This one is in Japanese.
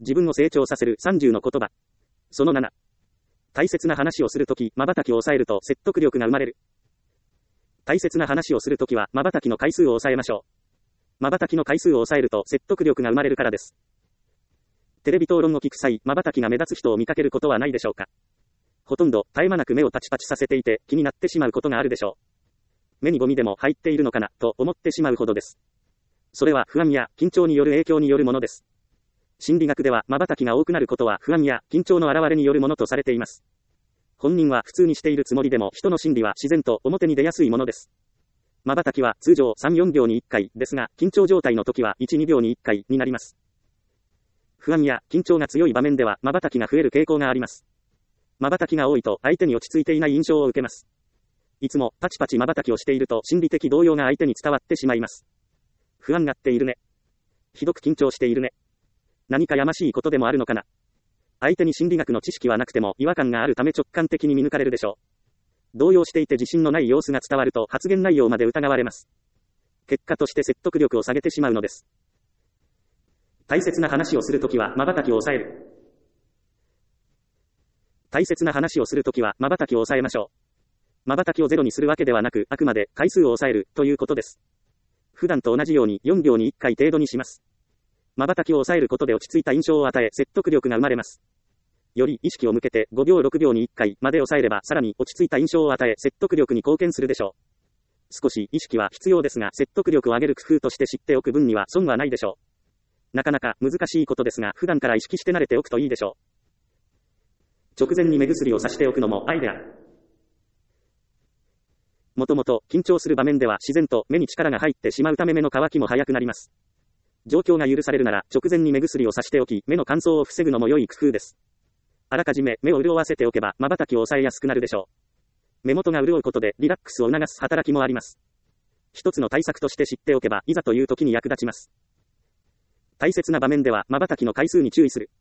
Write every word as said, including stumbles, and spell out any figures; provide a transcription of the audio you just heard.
自分を成長させるさんじゅうの言葉。そのなな。大切な話をするとき、瞬きを抑えると説得力が生まれる。大切な話をするときは、瞬きの回数を抑えましょう。瞬きの回数を抑えると説得力が生まれるからです。テレビ討論を聞く際、瞬きが目立つ人を見かけることはないでしょうか。ほとんど絶え間なく目をパチパチさせていて気になってしまうことがあるでしょう。目にゴミでも入っているのかな、と思ってしまうほどです。それは不安や緊張による影響によるものです。心理学では瞬きが多くなることは不安や緊張の表れによるものとされています。本人は普通にしているつもりでも人の心理は自然と表に出やすいものです。瞬きは通常さん、よんびょうにいっかいですが、緊張状態の時はいち、にびょうにいっかいになります。不安や緊張が強い場面では瞬きが増える傾向があります。瞬きが多いと相手に落ち着いていない印象を受けます。いつもパチパチ瞬きをしていると心理的動揺が相手に伝わってしまいます。不安がっているね。ひどく緊張しているね。何かやましいことでもあるのかな。相手に心理学の知識はなくても違和感があるため直感的に見抜かれるでしょう。動揺していて自信のない様子が伝わると発言内容まで疑われます。結果として説得力を下げてしまうのです。大切な話をするときは瞬きを抑える。大切な話をするときは瞬きを抑えましょう。瞬きをゼロにするわけではなく、あくまで回数を抑えるということです。普段と同じようによんびょうにいっかい程度にします。瞬きを抑えることで落ち着いた印象を与え説得力が生まれます。より意識を向けてごびょう、ろくびょうにいっかいまで抑えればさらに落ち着いた印象を与え説得力に貢献するでしょう。少し意識は必要ですが説得力を上げる工夫として知っておく分には損はないでしょう。なかなか難しいことですが普段から意識して慣れておくといいでしょう。直前に目薬をさしておくのもアイデア。もともと緊張する場面では自然と目に力が入ってしまうため目の乾きも早くなります。状況が許されるなら直前に目薬をさしておき目の乾燥を防ぐのも良い工夫です。あらかじめ目を潤わせておけば瞬きを抑えやすくなるでしょう。目元が潤うことでリラックスを促す働きもあります。一つの対策として知っておけばいざという時に役立ちます。大切な場面では瞬きの回数に注意する。